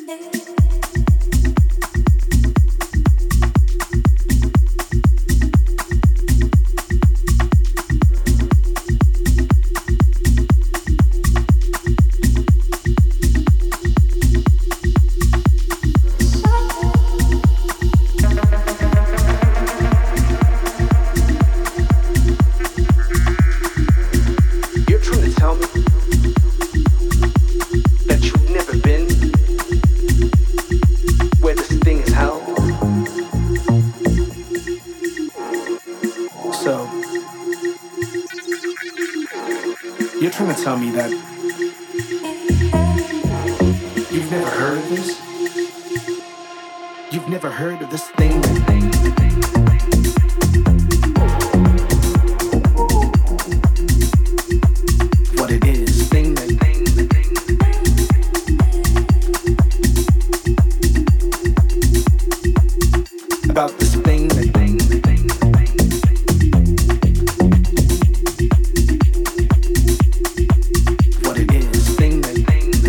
You're trying to tell me that you've never heard of this? You've never heard of this thing? What it is, thing that about this thing that what it is, thing that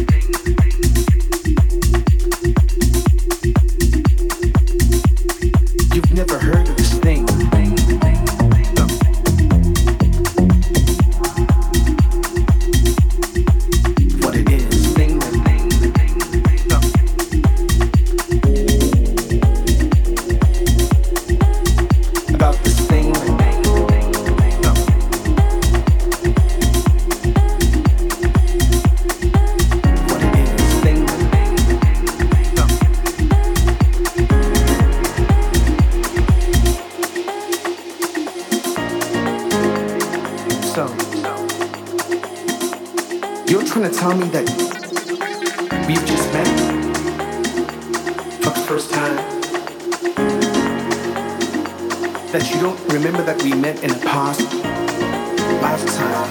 you've never heard of this thing. What it is, thing that about this thing that what it is, thing that so you're trying to tell me that we've just met for the first time? That you don't remember that we met in a past lifetime?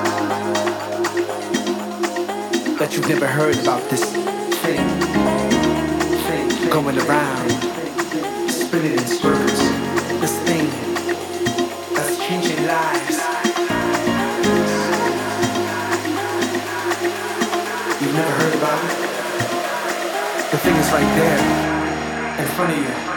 That you've never heard about this thing going around, spinning in circles? This thing that's changing lives. You've never heard about it? The thing is right there in front of you.